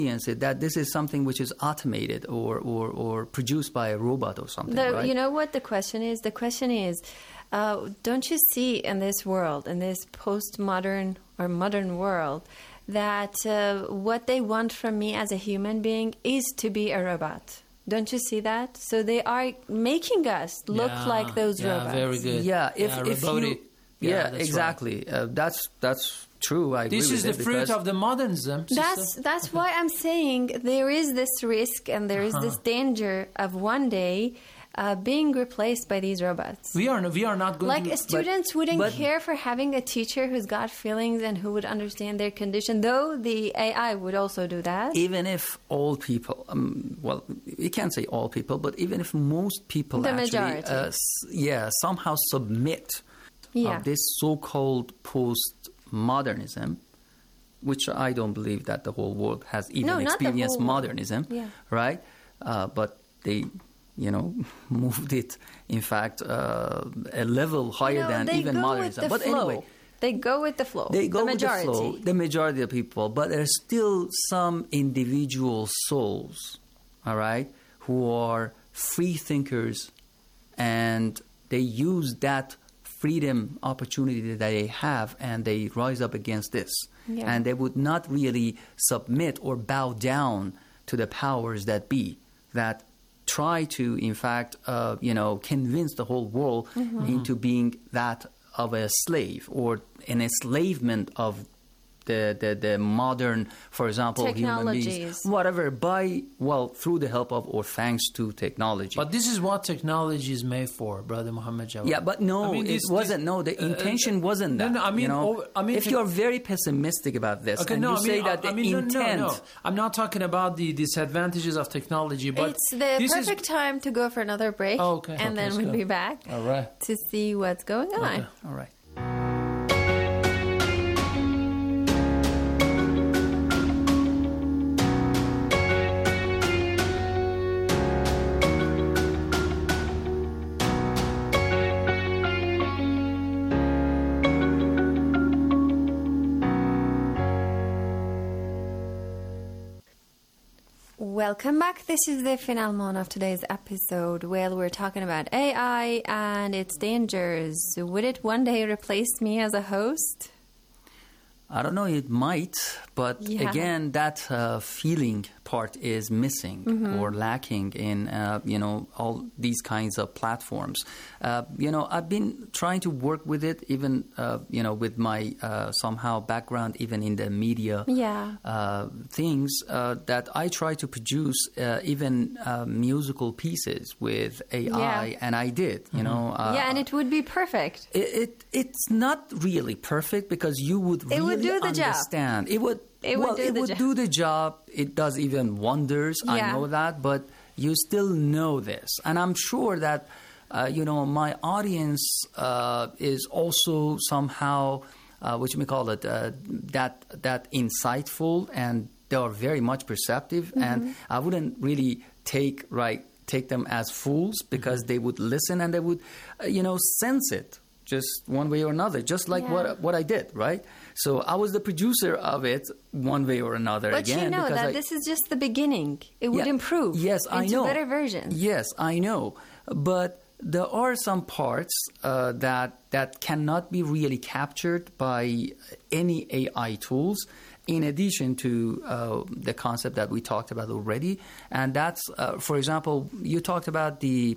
that this is something which is automated or produced by a robot or something, right? You know what the question is? The question is, don't you see in this world, in this postmodern or modern world, that what they want from me as a human being is to be a robot? Don't you see that? So they are making us look like those robots. Very good. Yeah, if you... Yeah, that's exactly. Right. That's true. I agree with it. This is the fruit of the modernism. That's why I'm saying there is this risk and there is this danger of one day being replaced by these robots. We are not going to... Students wouldn't care for having a teacher who's got feelings and who would understand their condition, though the AI would also do that. Even if all people, well, you can't say all people, but even if most people somehow submit of this so-called postmodernism, which I don't believe that the whole world has even experienced modernism, right? But they, moved it, in fact, a level higher than even modernism. But anyway, they go with the flow. They go with the flow, the majority of people. But there's still some individual souls, all right, who are free thinkers, and they use that freedom opportunity that they have, and they rise up against this. Yeah. And they would not really submit or bow down to the powers that be, that try to, in fact, convince the whole world into being that of a slave or an enslavement of the modern, for example, human beings, whatever, through the help of or thanks to technology. But this is what technology is made for, Brother Muhammad Jawad. Yeah, but it wasn't. No, the intention wasn't that. No, if you're very pessimistic about this, the intent... No. I'm not talking about the disadvantages of technology, but... It's the perfect time to go for another break, and then we'll be back to see what's going on. Okay. All right. Welcome back. This is the finalement of today's episode where we're talking about AI and its dangers. Would it one day replace me as a host? I don't know, it might, but again, that feeling part is missing or lacking in, all these kinds of platforms. I've been trying to work with it, even, with my somehow background, even in the media things, that I try to produce even musical pieces with AI, and I did, and it would be perfect. It's not really perfect because you would really understand. It would do the job. It does even wonders. Yeah. I know that, but you still know this, and I'm sure that my audience is also somehow what you may call it that insightful, and they are very much perceptive. And I wouldn't really take them as fools, because they would listen and they would sense it just one way or another, just like what I did, right? So I was the producer of it one way or another. But this is just the beginning. It would improve into better versions. Yes, I know. But there are some parts that cannot be really captured by any AI tools, in addition to the concept that we talked about already. And that's, for example, you talked about the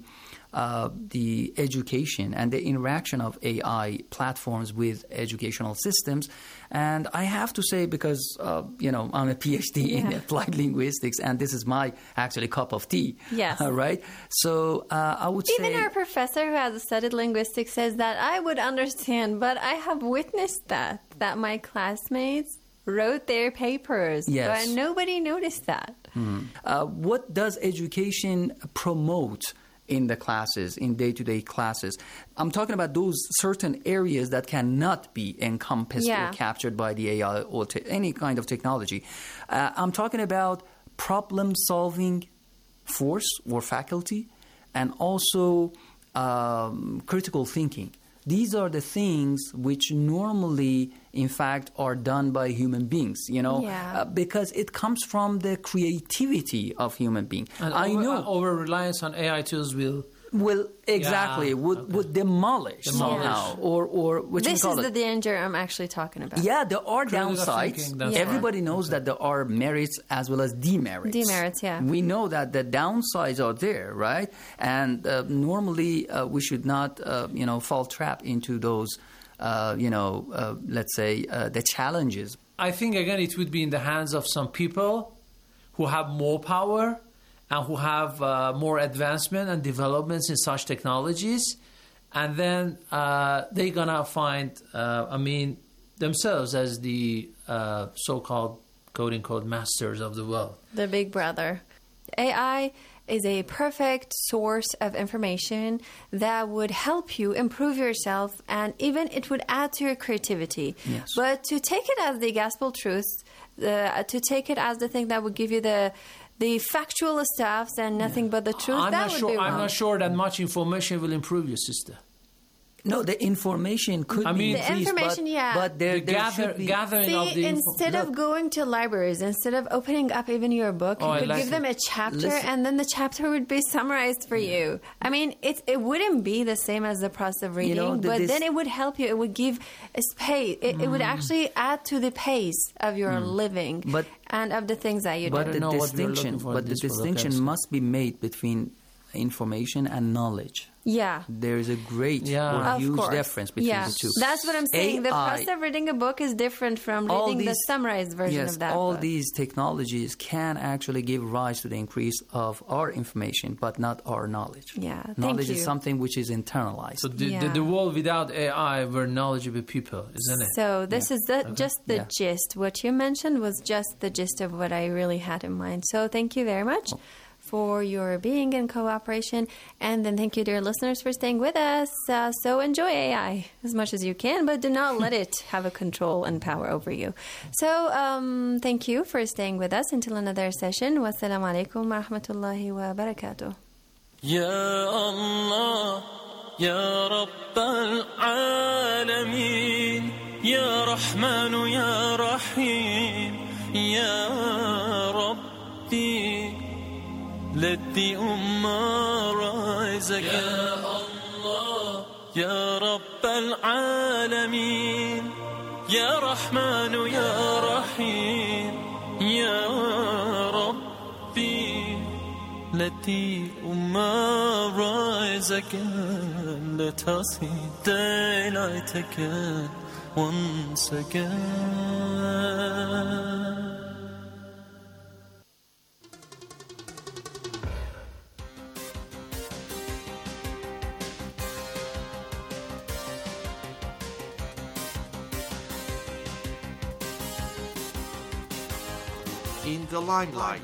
education and the interaction of AI platforms with educational systems. And I have to say, because, I'm a PhD in applied linguistics, and this is my actually cup of tea. Yes. Right? So I would say... Even our professor who has studied linguistics says that I would understand, but I have witnessed that my classmates wrote their papers, but nobody noticed that. What does education promote in the classes, in day-to-day classes? I'm talking about those certain areas that cannot be encompassed or captured by the AI or any kind of technology. I'm talking about problem-solving force or faculty, and also critical thinking. these are the things which normally, in fact, are done by human beings, because it comes from the creativity of human beings. And over-reliance on AI tools will demolish somehow, or what this you call is the danger I'm actually talking about. Yeah, there are downsides. Everybody knows that there are merits as well as demerits. Demerits, yeah. We know that the downsides are there, right? And normally we should not, fall trap into those, let's say, the challenges. I think, again, it would be in the hands of some people who have more power and who have more advancement and developments in such technologies. And then they're going to find, themselves as the so-called, quote-unquote, masters of the world. The big brother. AI is a perfect source of information that would help you improve yourself, and even it would add to your creativity. Yes. But to take it as the gospel truth, to take it as the thing that would give you the factual stuffs and nothing but the truth, I'm not sure that much information will improve your sister. No, the information could be increased, but there should be... gathering of the instead of going to libraries, instead of opening up even your book, you could give them a chapter, and then the chapter would be summarized for you. I mean, it wouldn't be the same as the process of reading, but then it would help you. It would give a space. It would actually add to the pace of your living and of the things that you do. But the distinction must be made between information and knowledge. Yeah. There is a great or huge difference between the two. That's what I'm saying. The process of reading a book is different from reading the summarized version of that book. All these technologies can actually give rise to the increase of our information, but not our knowledge. Yeah, knowledge is something which is internalized. So the world without AI were knowledgeable people, isn't it? So this is just the gist. What you mentioned was just the gist of what I really had in mind. So thank you very much for your being in cooperation, and then thank you, dear listeners, for staying with us. So enjoy AI as much as you can, but do not let it have a control and power over you. So thank you for staying with us until another session. Wassalamu alaikum wa rahmatullahi wa barakatuh. Ya Allah, Ya Rabbal Alameen, Ya Rahmanu, Ya Rahim, Ya Rabbi. Let the Ummah rise again. Ya Allah, Ya Rabbal Alameen, Ya Rahmanu, Ya Rahim, Ya Rabbi. Let the Ummah rise again. Let us see daylight again, once again. In the limelight.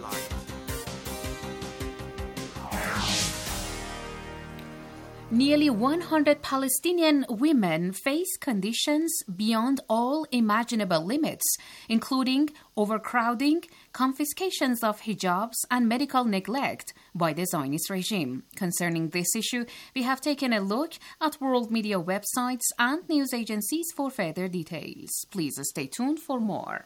Nearly 100 Palestinian women face conditions beyond all imaginable limits, including overcrowding, confiscations of hijabs, and medical neglect by the Zionist regime. Concerning this issue, we have taken a look at world media websites and news agencies for further details. Please stay tuned for more.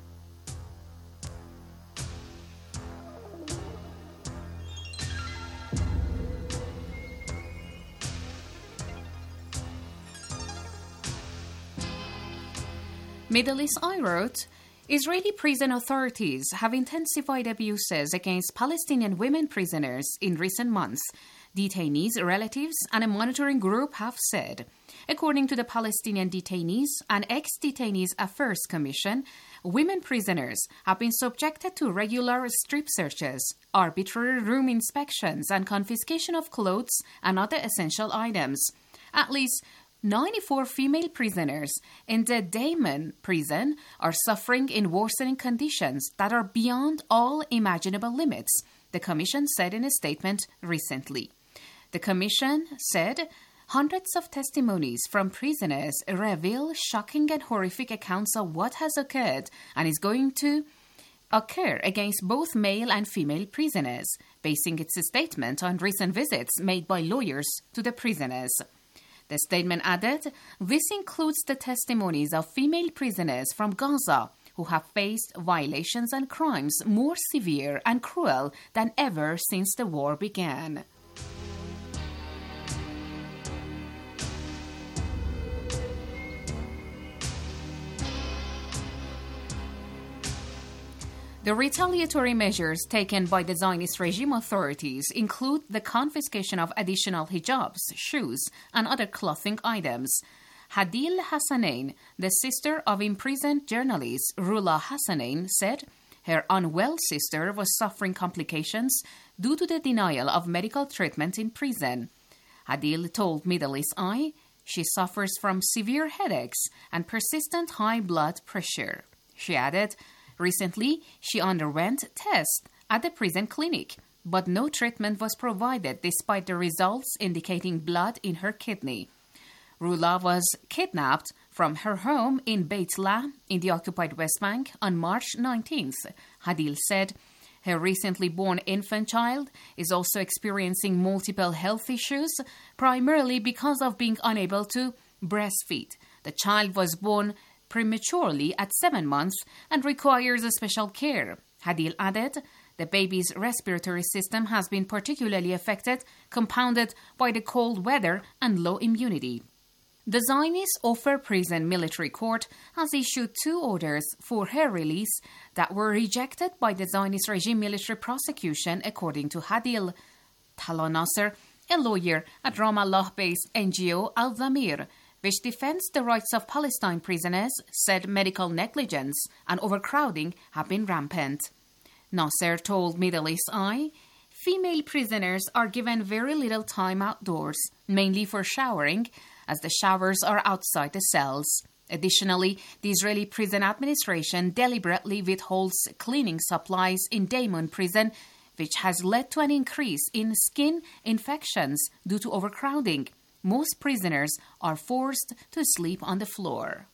Middle East Eye wrote, Israeli prison authorities have intensified abuses against Palestinian women prisoners in recent months, detainees, relatives, and a monitoring group have said. According to the Palestinian Detainees and Ex-Detainees Affairs Commission, women prisoners have been subjected to regular strip searches, arbitrary room inspections, and confiscation of clothes and other essential items. At least 94 female prisoners in the Daman prison are suffering in worsening conditions that are beyond all imaginable limits, the Commission said in a statement recently. The Commission said hundreds of testimonies from prisoners reveal shocking and horrific accounts of what has occurred and is going to occur against both male and female prisoners, basing its statement on recent visits made by lawyers to the prisoners. The statement added, this includes the testimonies of female prisoners from Gaza who have faced violations and crimes more severe and cruel than ever since the war began. The retaliatory measures taken by the Zionist regime authorities include the confiscation of additional hijabs, shoes, and other clothing items. Hadil Hassanein, the sister of imprisoned journalist Rula Hassanein, said her unwell sister was suffering complications due to the denial of medical treatment in prison. Hadil told Middle East Eye she suffers from severe headaches and persistent high blood pressure. She added, recently, she underwent tests at the prison clinic, but no treatment was provided despite the results indicating blood in her kidney. Rula was kidnapped from her home in Beit Lahm in the occupied West Bank on March 19th. Hadil said her recently born infant child is also experiencing multiple health issues, primarily because of being unable to breastfeed. The child was born prematurely at 7 months and requires special care. Hadil added, the baby's respiratory system has been particularly affected, compounded by the cold weather and low immunity. The Zionist Ofer Prison Military Court has issued 2 orders for her release that were rejected by the Zionist regime military prosecution, according to Hadil. Talon Nasser, a lawyer at Ramallah-based NGO Al-Zamir, which defends the rights of Palestine prisoners, said medical negligence and overcrowding have been rampant. Nasser told Middle East Eye, female prisoners are given very little time outdoors, mainly for showering, as the showers are outside the cells. Additionally, the Israeli Prison Administration deliberately withholds cleaning supplies in Damon Prison, which has led to an increase in skin infections due to overcrowding. Most prisoners are forced to sleep on the floor.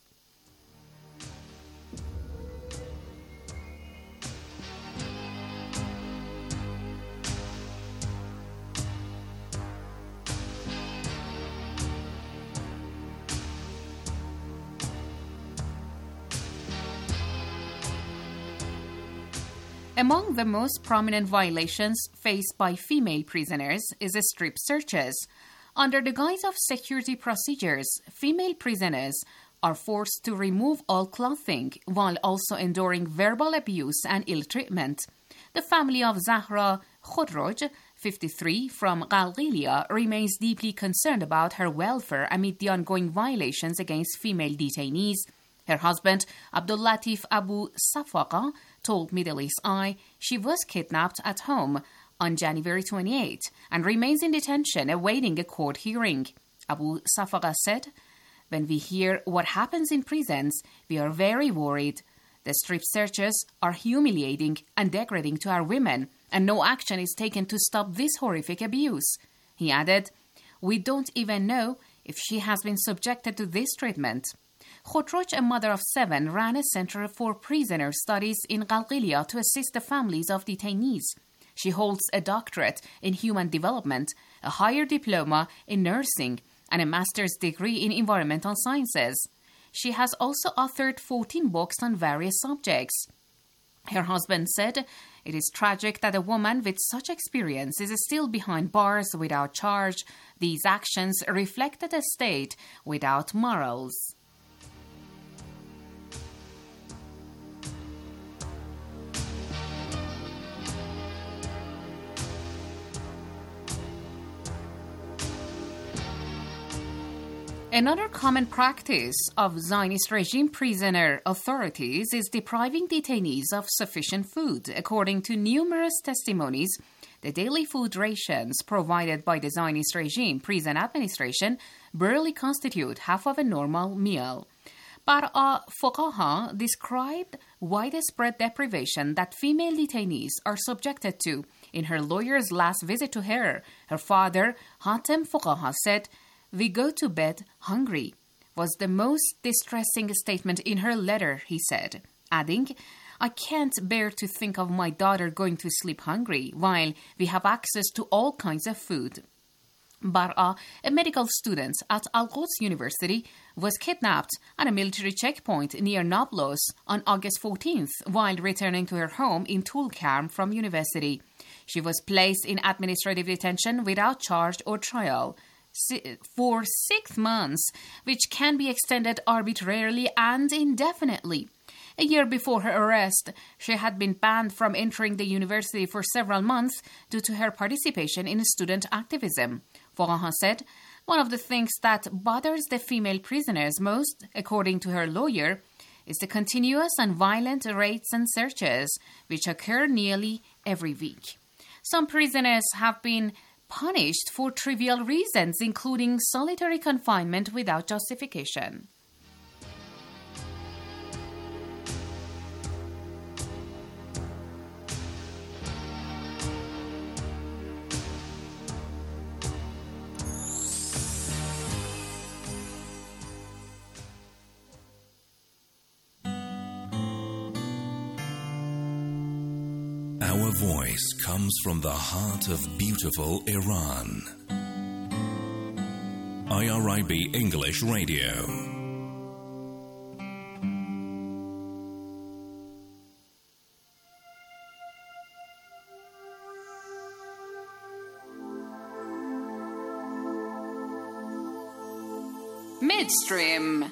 Among the most prominent violations faced by female prisoners is strip searches. Under the guise of security procedures, female prisoners are forced to remove all clothing while also enduring verbal abuse and ill treatment. The family of Zahra Khodroj, 53, from Galgilia, remains deeply concerned about her welfare amid the ongoing violations against female detainees. Her husband, Abdullatif Abu Safaqa, told Middle East Eye she was kidnapped at home on January 28 and remains in detention awaiting a court hearing. Abu Safaqa said, when we hear what happens in prisons, we are very worried. The strip searches are humiliating and degrading to our women, and no action is taken to stop this horrific abuse. He added, we don't even know if she has been subjected to this treatment. Khodroj, a mother of 7, ran a center for prisoner studies in Galgilia to assist the families of detainees. She holds a doctorate in human development, a higher diploma in nursing, and a master's degree in environmental sciences. She has also authored 14 books on various subjects. Her husband said, it is tragic that a woman with such experience is still behind bars without charge. These actions reflected a state without morals. Another common practice of Zionist regime prisoner authorities is depriving detainees of sufficient food. According to numerous testimonies, the daily food rations provided by the Zionist regime prison administration barely constitute half of a normal meal. Bar'a Foqaha described widespread deprivation that female detainees are subjected to. In her lawyer's last visit to her, her father, Hatem Foqaha, said, we go to bed hungry, was the most distressing statement in her letter, he said, adding, I can't bear to think of my daughter going to sleep hungry while we have access to all kinds of food. Bar'a, a medical student at Al-Quds University, was kidnapped at a military checkpoint near Nablus on August 14th while returning to her home in Tulkarm from university. She was placed in administrative detention without charge or trial for 6 months, which can be extended arbitrarily and indefinitely. A year before her arrest, she had been banned from entering the university for several months due to her participation in student activism. Forahan said, "One of the things that bothers the female prisoners most, according to her lawyer, is the continuous and violent raids and searches, which occur nearly every week. Some prisoners have been punished for trivial reasons, including solitary confinement without justification." Our voice comes from the heart of beautiful Iran. IRIB English Radio. Midstream.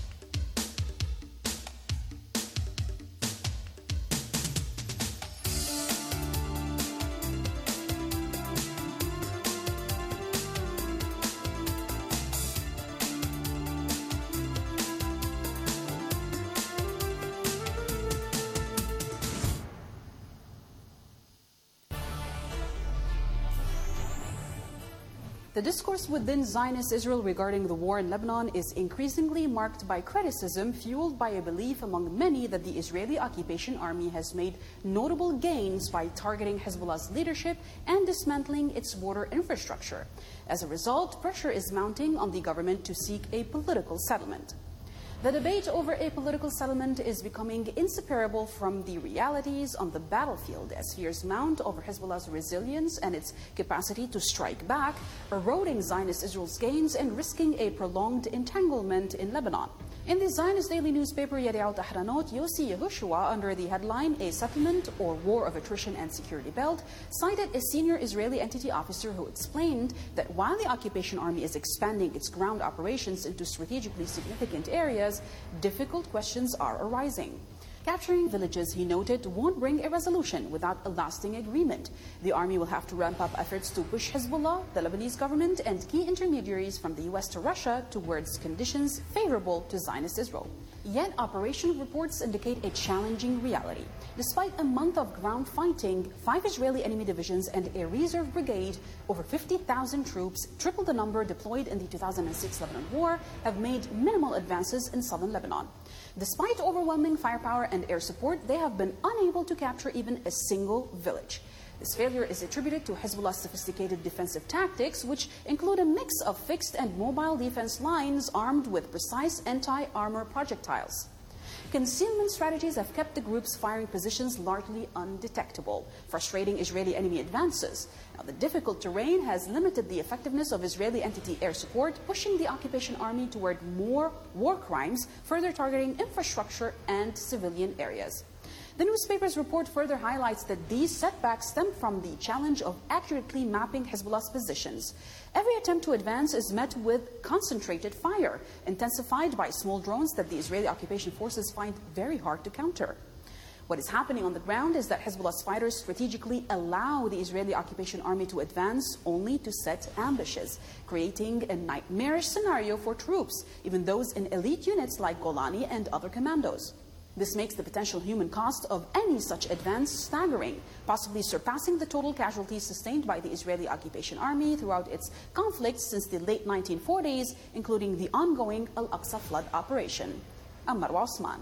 The discourse within Zionist Israel regarding the war in Lebanon is increasingly marked by criticism, fueled by a belief among many that the Israeli occupation army has made notable gains by targeting Hezbollah's leadership and dismantling its border infrastructure. As a result, pressure is mounting on the government to seek a political settlement. The debate over a political settlement is becoming inseparable from the realities on the battlefield as fears mount over Hezbollah's resilience and its capacity to strike back, eroding Zionist Israel's gains and risking a prolonged entanglement in Lebanon. In the Zionist daily newspaper Yediot Ahronot, Yossi Yehoshua, under the headline "A Settlement or War of Attrition and Security Belt," cited a senior Israeli entity officer who explained that while the occupation army is expanding its ground operations into strategically significant areas, difficult questions are arising. Capturing villages, he noted, won't bring a resolution without a lasting agreement. The army will have to ramp up efforts to push Hezbollah, the Lebanese government, and key intermediaries from the U.S. to Russia towards conditions favorable to Zionist Israel. Yet operational reports indicate a challenging reality. Despite a month of ground fighting, 5 Israeli enemy divisions and a reserve brigade, over 50,000 troops, triple the number deployed in the 2006 Lebanon war, have made minimal advances in southern Lebanon. Despite overwhelming firepower and air support, they have been unable to capture even a single village. This failure is attributed to Hezbollah's sophisticated defensive tactics, which include a mix of fixed and mobile defense lines armed with precise anti-armor projectiles. Concealment strategies have kept the group's firing positions largely undetectable, frustrating Israeli enemy advances. Now, the difficult terrain has limited the effectiveness of Israeli entity air support, pushing the occupation army toward more war crimes, further targeting infrastructure and civilian areas. The newspaper's report further highlights that these setbacks stem from the challenge of accurately mapping Hezbollah's positions. Every attempt to advance is met with concentrated fire, intensified by small drones that the Israeli occupation forces find very hard to counter. What is happening on the ground is that Hezbollah's fighters strategically allow the Israeli occupation army to advance only to set ambushes, creating a nightmarish scenario for troops, even those in elite units like Golani and other commandos. This makes the potential human cost of any such advance staggering, possibly surpassing the total casualties sustained by the Israeli occupation army throughout its conflicts since the late 1940s, including the ongoing Al-Aqsa flood operation. I'm Marwa Osman.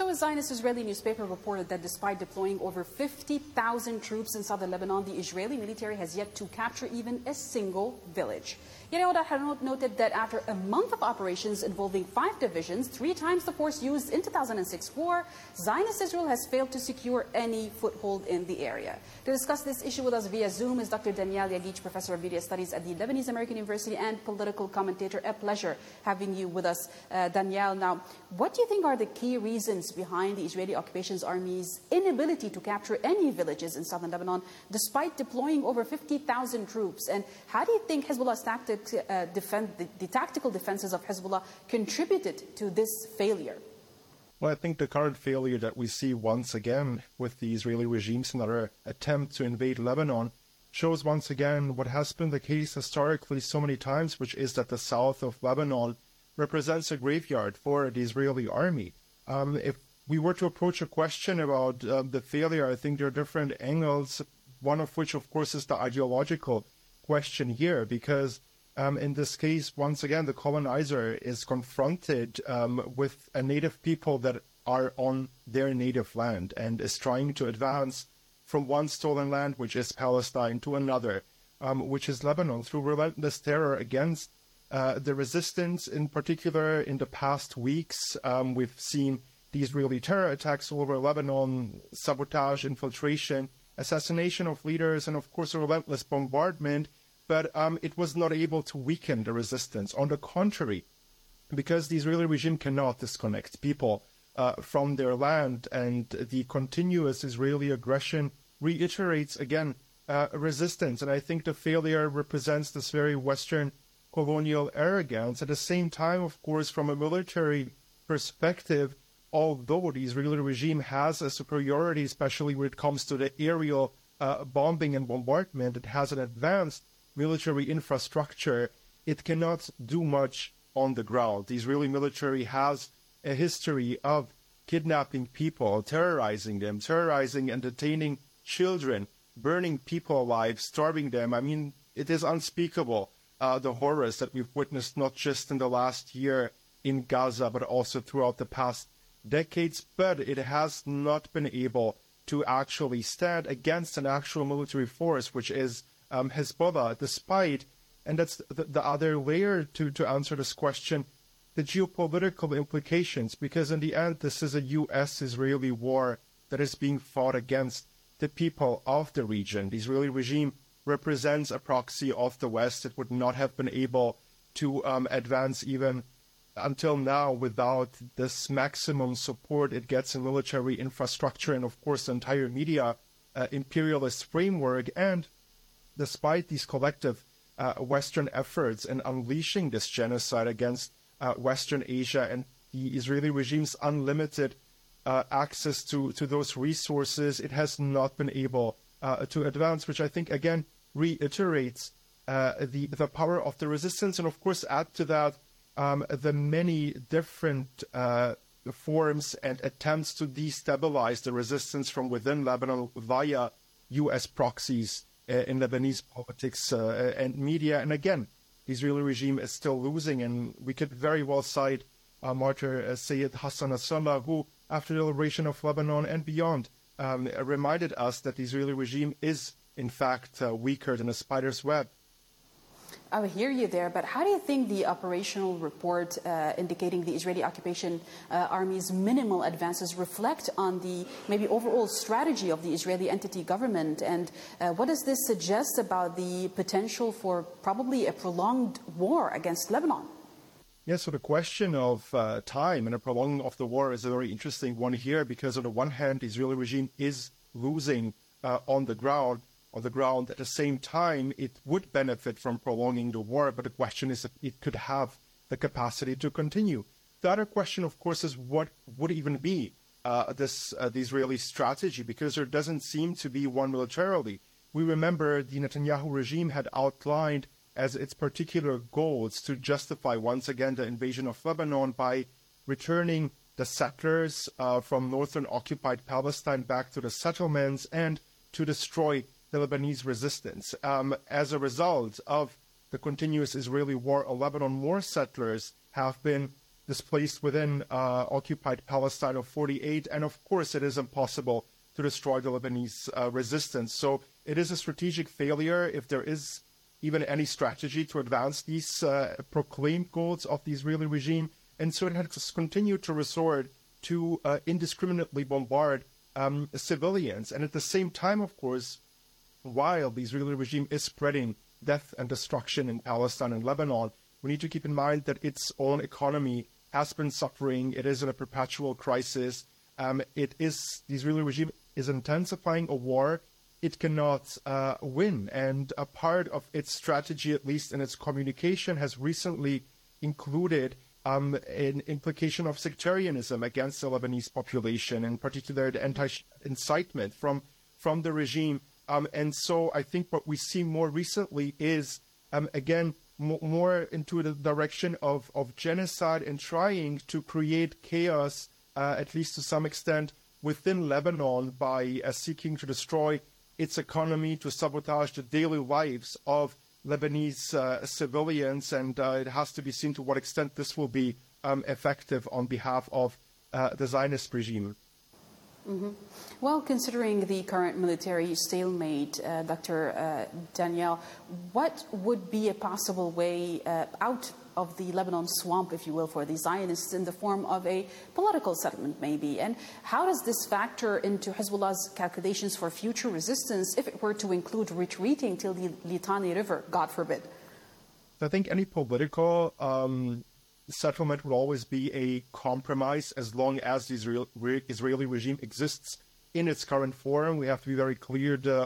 So a Zionist-Israeli newspaper reported that despite deploying over 50,000 troops in southern Lebanon, the Israeli military has yet to capture even a single village. Yehuda Hanout noted that after a month of operations involving 5 divisions, 3 times the force used in 2006 war, Zionist Israel has failed to secure any foothold in the area. To discuss this issue with us via Zoom is Dr. Daniel Yageech, Professor of Media Studies at the Lebanese American University and political commentator. A pleasure having you with us, Daniel. Now, what do you think are the key reasons behind the Israeli occupation army's inability to capture any villages in southern Lebanon, despite deploying over 50,000 troops? And how do you think Hezbollah's the tactical defenses of Hezbollah contributed to this failure? Well, I think the current failure that we see once again with the Israeli regime's another attempt to invade Lebanon shows once again what has been the case historically so many times, which is that the south of Lebanon represents a graveyard for the Israeli army. If we were to approach a question about the failure, I think there are different angles, one of which, of course, is the ideological question here, because in this case, once again, the colonizer is confronted with a native people that are on their native land and is trying to advance from one stolen land, which is Palestine, to another, which is Lebanon, through relentless terror against the resistance. In particular, in the past weeks, we've seen the Israeli terror attacks all over Lebanon, sabotage, infiltration, assassination of leaders, and of course a relentless bombardment. But it was not able to weaken the resistance. On the contrary, because the Israeli regime cannot disconnect people from their land, and the continuous Israeli aggression reiterates again resistance. And I think the failure represents this very Western colonial arrogance. At the same time, of course, from a military perspective, although the Israeli regime has a superiority, especially when it comes to the aerial bombing and bombardment, it has an advanced military infrastructure, it cannot do much on the ground. The Israeli military has a history of kidnapping people, terrorizing them, terrorizing and detaining children, burning people alive, starving them. I mean, it is unspeakable, the horrors that we've witnessed not just in the last year in Gaza, but also throughout the past decades. But it has not been able to actually stand against an actual military force, which is Hezbollah, despite, and that's the other layer to answer this question, the geopolitical implications, because in the end, this is a U.S.-Israeli war that is being fought against the people of the region. The Israeli regime represents a proxy of the West. It would not have been able to advance even until now without this maximum support it gets in military infrastructure and, of course, the entire media imperialist framework. And despite these collective Western efforts in unleashing this genocide against Western Asia and the Israeli regime's unlimited access to those resources, it has not been able to advance, which I think, again, reiterates the power of the resistance. And, of course, add to that the many different forms and attempts to destabilize the resistance from within Lebanon via U.S. proxies in Lebanese politics and media. And again, the Israeli regime is still losing, and we could very well cite martyr Sayyid Hassan Nasrallah, who, after the liberation of Lebanon and beyond, reminded us that the Israeli regime is, in fact, weaker than a spider's web. I hear you there, but how do you think the operational report indicating the Israeli occupation army's minimal advances reflect on the maybe overall strategy of the Israeli entity government? And what does this suggest about the potential for probably a prolonged war against Lebanon? Yes, so the question of time and a prolonging of the war is a very interesting one here, because on the one hand, the Israeli regime is losing on the ground. At the same time, it would benefit from prolonging the war, but the question is if it could have the capacity to continue. The other question, of course, is what would even be the Israeli strategy, because there doesn't seem to be one militarily. We remember the Netanyahu regime had outlined as its particular goals to justify once again the invasion of Lebanon by returning the settlers from northern occupied Palestine back to the settlements and to destroy the Lebanese resistance. As a result of the continuous Israeli war on Lebanon, more settlers have been displaced within occupied Palestine of 48. And of course, it is impossible to destroy the Lebanese resistance. So it is a strategic failure if there is even any strategy to advance these proclaimed goals of the Israeli regime. And so it has continued to resort to indiscriminately bombard civilians. And at the same time, of course, while the Israeli regime is spreading death and destruction in Palestine and Lebanon, we need to keep in mind that its own economy has been suffering. It is in a perpetual crisis. The Israeli regime is intensifying a war it cannot win. And a part of its strategy, at least in its communication, has recently included an implication of sectarianism against the Lebanese population, in particular the anti-incitement from the regime. And so I think what we see more recently is, again, more into the direction of genocide and trying to create chaos, at least to some extent, within Lebanon by seeking to destroy its economy, to sabotage the daily lives of Lebanese civilians. And it has to be seen to what extent this will be effective on behalf of the Zionist regime. Mm-hmm. Well, considering the current military stalemate, Dr. Daniel, what would be a possible way out of the Lebanon swamp, if you will, for the Zionists in the form of a political settlement, maybe? And how does this factor into Hezbollah's calculations for future resistance if it were to include retreating till the Litani River, God forbid? I think any political settlement would always be a compromise as long as the Israeli regime exists in its current form. We have to be very clear the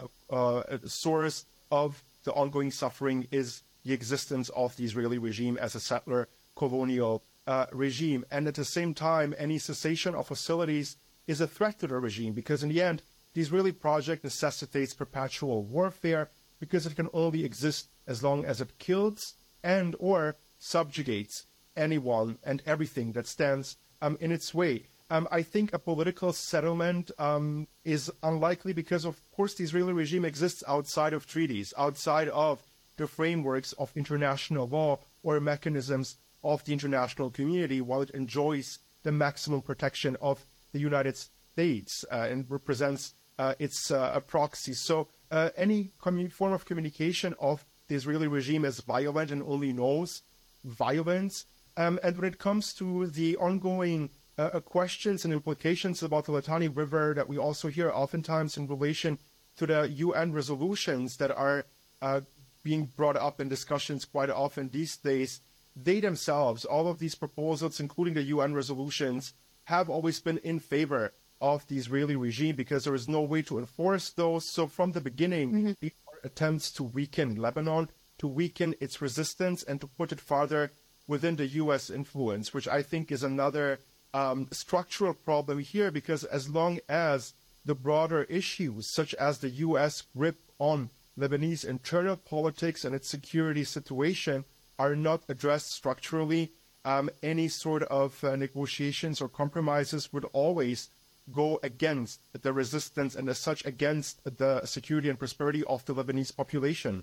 source of the ongoing suffering is the existence of the Israeli regime as a settler colonial regime. And at the same time, any cessation of hostilities is a threat to the regime, because in the end, the Israeli project necessitates perpetual warfare because it can only exist as long as it kills and or subjugates anyone and everything that stands in its way. I think a political settlement is unlikely because, of course, the Israeli regime exists outside of treaties, outside of the frameworks of international law or mechanisms of the international community, while it enjoys the maximum protection of the United States and represents its proxy. So any form of communication of the Israeli regime is violent and only knows violence. And when it comes to the ongoing questions and implications about the Litani River that we also hear oftentimes in relation to the UN resolutions that are being brought up in discussions quite often these days, they themselves, all of these proposals, including the UN resolutions, have always been in favor of the Israeli regime because there is no way to enforce those. So from the beginning, these are attempts to weaken Lebanon, to weaken its resistance, and to put it farther within the U.S. influence, which I think is another structural problem here, because as long as the broader issues, such as the U.S. grip on Lebanese internal politics and its security situation, are not addressed structurally, any sort of negotiations or compromises would always go against the resistance and as such against the security and prosperity of the Lebanese population.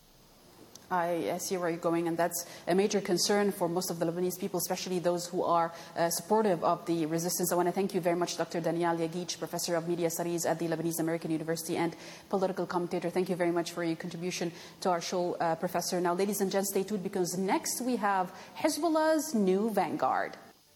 I see where you're going, and that's a major concern for most of the Lebanese people, especially those who are supportive of the resistance. I want to thank you very much, Dr. Daniel Yaghich, Professor of Media Studies at the Lebanese American University and political commentator. Thank you very much for your contribution to our show, Professor. Now, ladies and gents, stay tuned, because next we have Hezbollah's new vanguard.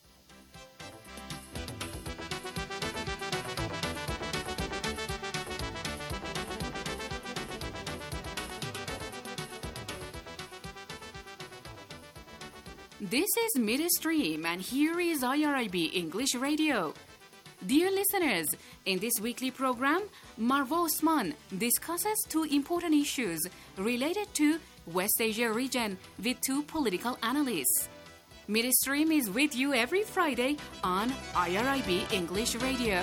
This is Midstream, and here is IRIB English Radio. Dear listeners, in this weekly program, Marwa Osman discusses two important issues related to West Asia region with two political analysts. Midstream is with you every Friday on IRIB English Radio.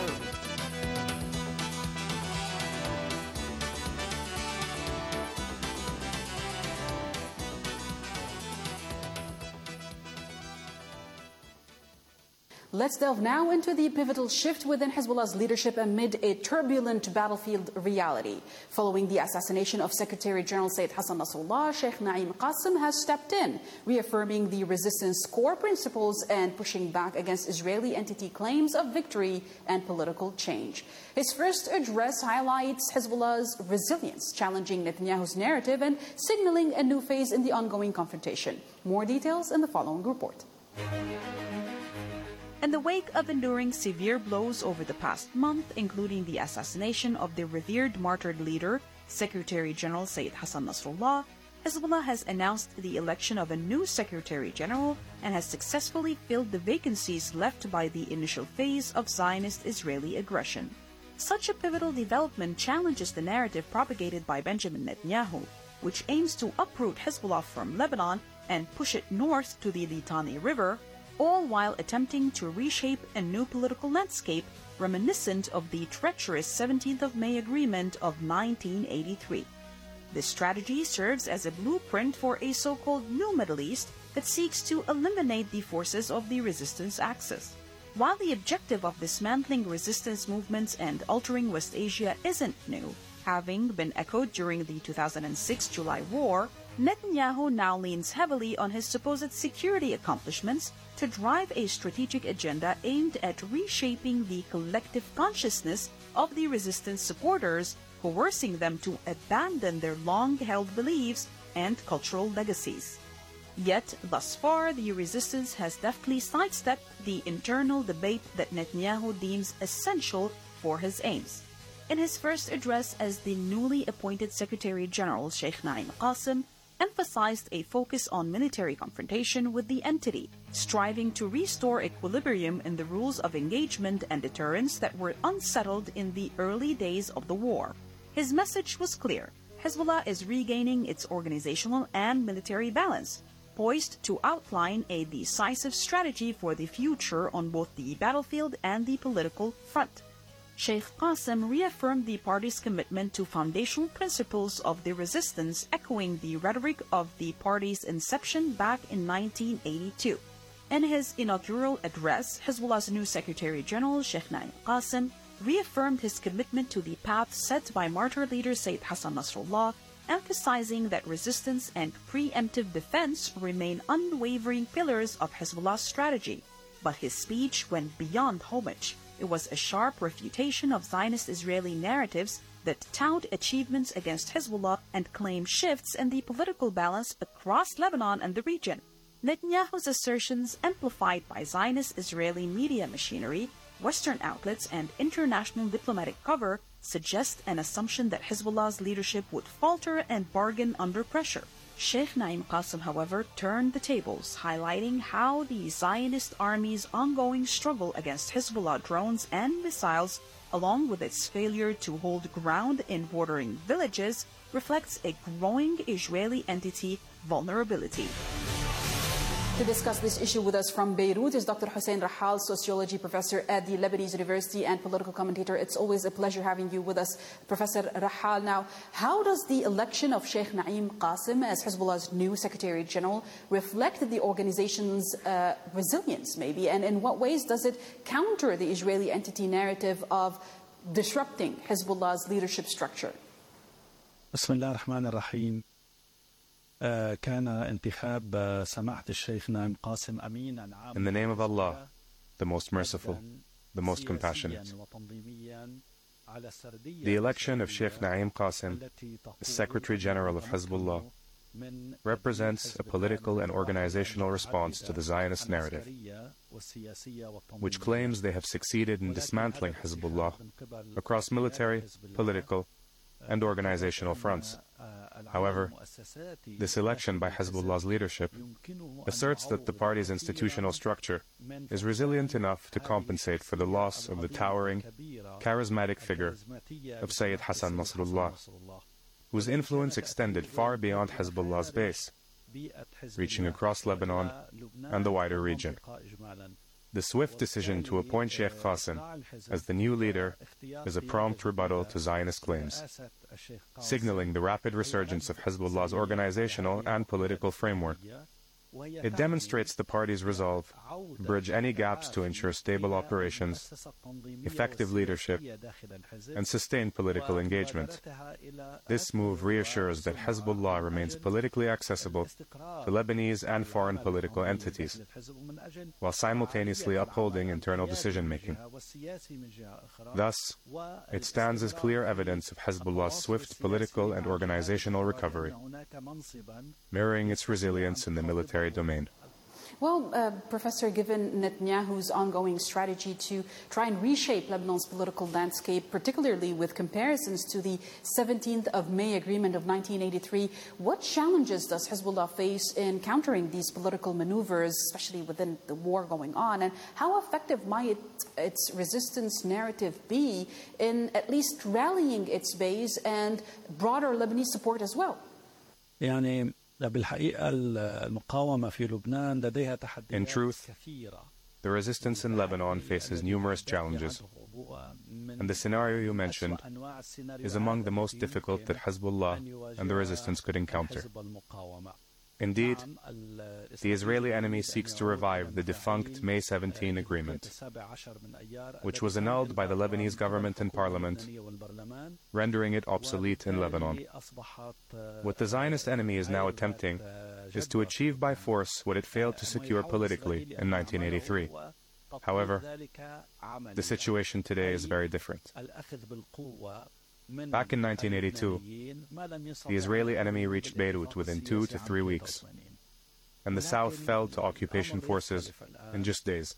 Let's delve now into the pivotal shift within Hezbollah's leadership amid a turbulent battlefield reality. Following the assassination of Secretary General Sayyid Hassan Nasrallah, Sheikh Naim Qasim has stepped in, reaffirming the resistance core principles and pushing back against Israeli entity claims of victory and political change. His first address highlights Hezbollah's resilience, challenging Netanyahu's narrative and signaling a new phase in the ongoing confrontation. More details in the following report. In the wake of enduring severe blows over the past month, including the assassination of the revered martyred leader, Secretary General Sayyid Hassan Nasrallah, Hezbollah has announced the election of a new Secretary General and has successfully filled the vacancies left by the initial phase of Zionist Israeli aggression. Such a pivotal development challenges the narrative propagated by Benjamin Netanyahu, which aims to uproot Hezbollah from Lebanon and push it north to the Litani River, all while attempting to reshape a new political landscape reminiscent of the treacherous 17th of May agreement of 1983. This strategy serves as a blueprint for a so-called new Middle East that seeks to eliminate the forces of the resistance axis. While the objective of dismantling resistance movements and altering West Asia isn't new, having been echoed during the 2006 July War, Netanyahu now leans heavily on his supposed security accomplishments to drive a strategic agenda aimed at reshaping the collective consciousness of the resistance supporters, coercing them to abandon their long-held beliefs and cultural legacies. Yet, thus far, the resistance has deftly sidestepped the internal debate that Netanyahu deems essential for his aims. In his first address as the newly appointed Secretary General, Sheikh Naim Qasim emphasized a focus on military confrontation with the entity, striving to restore equilibrium in the rules of engagement and deterrence that were unsettled in the early days of the war. His message was clear: Hezbollah is regaining its organizational and military balance, poised to outline a decisive strategy for the future on both the battlefield and the political front. Sheikh Qasim reaffirmed the party's commitment to foundational principles of the resistance, echoing the rhetoric of the party's inception back in 1982. In his inaugural address, Hezbollah's new Secretary General, Sheikh Naim Qasim, reaffirmed his commitment to the path set by martyr leader Sayyid Hassan Nasrallah, emphasizing that resistance and preemptive defense remain unwavering pillars of Hezbollah's strategy. But his speech went beyond homage. It was a sharp refutation of Zionist Israeli narratives that tout achievements against Hezbollah and claim shifts in the political balance across Lebanon and the region. Netanyahu's assertions, amplified by Zionist Israeli media machinery, Western outlets, and international diplomatic cover, suggest an assumption that Hezbollah's leadership would falter and bargain under pressure. Sheikh Naim Qasim, however, turned the tables, highlighting how the Zionist army's ongoing struggle against Hezbollah drones and missiles, along with its failure to hold ground in bordering villages, reflects a growing Israeli entity vulnerability. To discuss this issue with us from Beirut is Dr. Hussein Rahal, sociology professor at the Lebanese University and political commentator. It's always a pleasure having you with us, Professor Rahal. Now, how does the election of Sheikh Naim Qasim as Hezbollah's new Secretary General reflect the organization's resilience, maybe? And in what ways does it counter the Israeli entity narrative of disrupting Hezbollah's leadership structure? بسم الله الرحمن الرحيم. كان انتخاب سماحة الشيخ نائم قاسم أمينا عاما. In the name of Allah, the most merciful, the most compassionate. The election of Sheikh Naim Qasim as Secretary General of Hezbollah represents a political and organizational response to the Zionist narrative, which claims they have succeeded in dismantling Hezbollah across military, political, and organizational fronts. However, this election by Hezbollah's leadership asserts that the party's institutional structure is resilient enough to compensate for the loss of the towering, charismatic figure of Sayyid Hassan Nasrallah, whose influence extended far beyond Hezbollah's base, reaching across Lebanon and the wider region. The swift decision to appoint Sheikh Qasim as the new leader is a prompt rebuttal to Zionist claims, signaling the rapid resurgence of Hezbollah's organizational and political framework It demonstrates the party's resolve to bridge any gaps to ensure stable operations, effective leadership, and sustained political engagement. This move reassures that Hezbollah remains politically accessible to Lebanese and foreign political entities, while simultaneously upholding internal decision-making. Thus, it stands as clear evidence of Hezbollah's swift political and organizational recovery, mirroring its resilience in the military domain. Well, Professor, given Netanyahu's ongoing strategy to try and reshape Lebanon's political landscape, particularly with comparisons to the 17th of May agreement of 1983, what challenges does Hezbollah face in countering these political maneuvers, especially within the war going on? And how effective might its resistance narrative be in at least rallying its base and broader Lebanese support as well? In truth, the resistance in Lebanon faces numerous challenges, and the scenario you mentioned is among the most difficult that Hezbollah and the resistance could encounter. Indeed, the Israeli enemy seeks to revive the defunct May 17 agreement, which was annulled by the Lebanese government and parliament, rendering it obsolete in Lebanon. What the Zionist enemy is now attempting is to achieve by force what it failed to secure politically in 1983. However, the situation today is very different. Back in 1982, the Israeli enemy reached Beirut within 2 to 3 weeks, and the south fell to occupation forces in just days.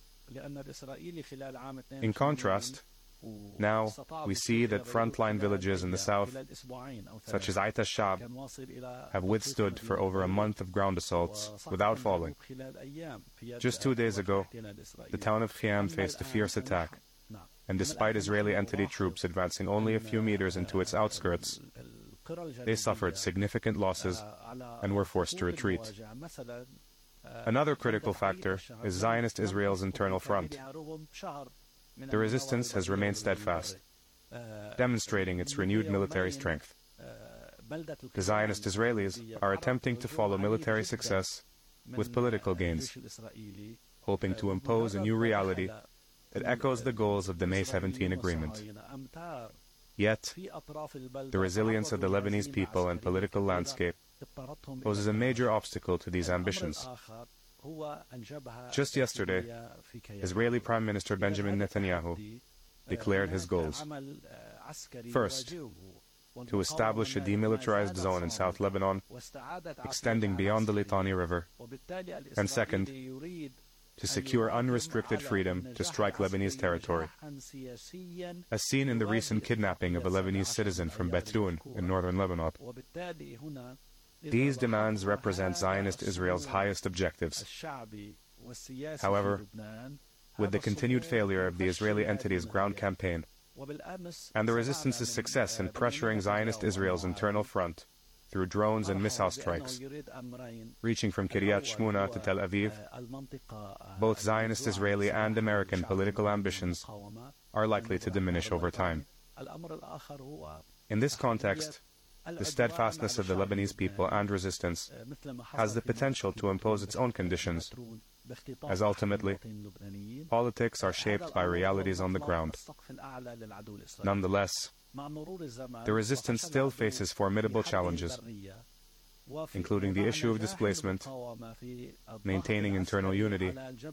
In contrast, now we see that frontline villages in the south, such as Ait al-Shab, have withstood for over a month of ground assaults without falling. Just 2 days ago, the town of Khiam faced a fierce attack, and despite Israeli entity troops advancing only a few meters into its outskirts, they suffered significant losses and were forced to retreat. Another critical factor is Zionist Israel's internal front. The resistance has remained steadfast, demonstrating its renewed military strength. The Zionist Israelis are attempting to follow military success with political gains, hoping to impose a new reality that echoes the goals of the May 17 agreement. Yet, the resilience of the Lebanese people and political landscape poses a major obstacle to these ambitions. Just yesterday, Israeli Prime Minister Benjamin Netanyahu declared his goals. First, to establish a demilitarized zone in South Lebanon, extending beyond the Litani River. And second, to secure unrestricted freedom to strike Lebanese territory, as seen in the recent kidnapping of a Lebanese citizen from Betroun in northern Lebanon. These demands represent Zionist Israel's highest objectives. However, with the continued failure of the Israeli entity's ground campaign, and the resistance's success in pressuring Zionist Israel's internal front through drones and missile strikes, reaching from Kiryat Shmona to Tel Aviv, both Zionist Israeli and American political ambitions are likely to diminish over time. In this context, the steadfastness of the Lebanese people and resistance has the potential to impose its own conditions, as ultimately, politics are shaped by realities on the ground. Nonetheless, the resistance still faces formidable challenges, including the issue of displacement, maintaining internal unity,